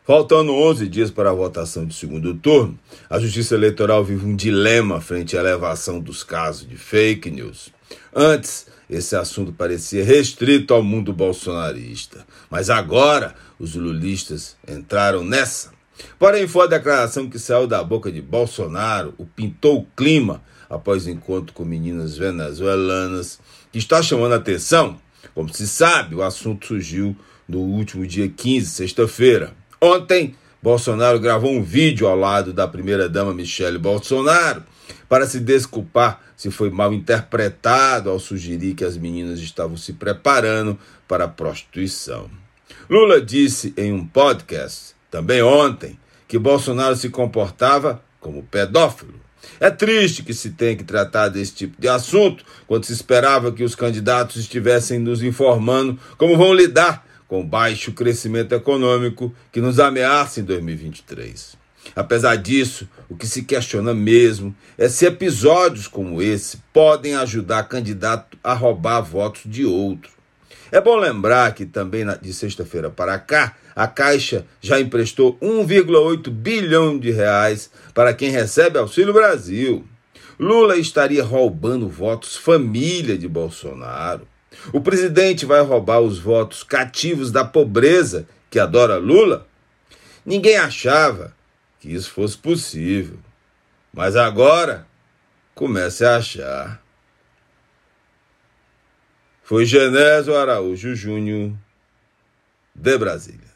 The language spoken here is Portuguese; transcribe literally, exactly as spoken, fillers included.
Faltando onze dias para a votação de segundo turno, a Justiça Eleitoral vive um dilema frente à elevação dos casos de fake news. Antes, esse assunto parecia restrito ao mundo bolsonarista, mas agora os lulistas entraram nessa. Porém, foi a declaração que saiu da boca de Bolsonaro, o pintou o clima após encontro com meninas venezuelanas, que está chamando a atenção. Como se sabe, o assunto surgiu no último dia quinze, sexta-feira. Ontem, Bolsonaro gravou um vídeo ao lado da primeira-dama Michele Bolsonaro para se desculpar se foi mal interpretado ao sugerir que as meninas estavam se preparando para a prostituição. Lula disse em um podcast, também ontem, que Bolsonaro se comportava como pedófilo. É triste que se tenha que tratar desse tipo de assunto, quando se esperava que os candidatos estivessem nos informando como vão lidar com o baixo crescimento econômico que nos ameaça em dois mil e vinte e três. Apesar disso, o que se questiona mesmo é se episódios como esse podem ajudar candidato a roubar votos de outro. É bom lembrar que também de sexta-feira para cá, a Caixa já emprestou um vírgula oito bilhão de reais para quem recebe Auxílio Brasil. Lula estaria roubando votos família de Bolsonaro. O presidente vai roubar os votos cativos da pobreza que adora Lula? Ninguém achava que isso fosse possível. Mas agora, comece a achar. Foi Genésio Araújo Júnior, de Brasília.